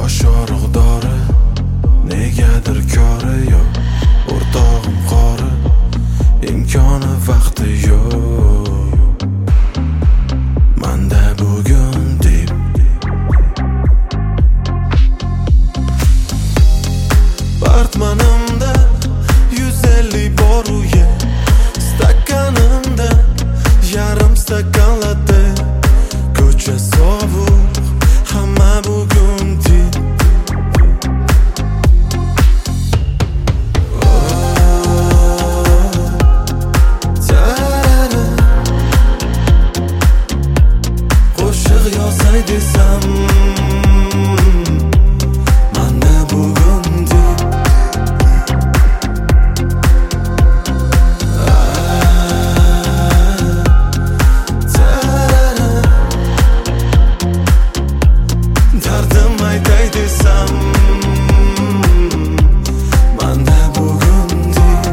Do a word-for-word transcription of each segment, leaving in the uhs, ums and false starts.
bosh og'riqdori, negadir kori yo'q. O'rtog'im qori, imkoni vaqti yo'q. Manda bugun deb Bartmanimda yuz ellik bor uya, stakanimda yarim stakan latte. Ko'cha sovuq, hamma bugun tik. Qo'shiq yozay desam, mana bugun tik. Dardim aytay desam, manda bugun tik.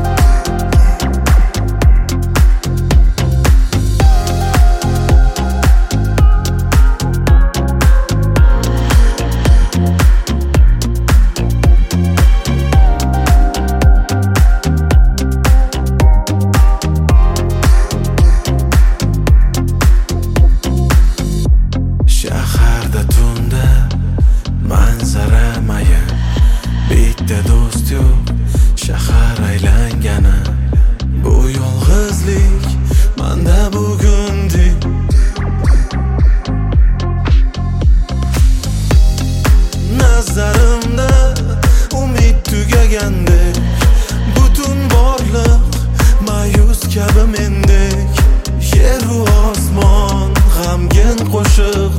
Shaharda tunda manzara mayin, bitta do'st yo'q, shahar aylangani. Bu yolg'izlik manda bugun tik. Nazarimda umid tugagandek, butun borliq ma'yus kabi mendek. Yer u osmon g'amgin qo'shiq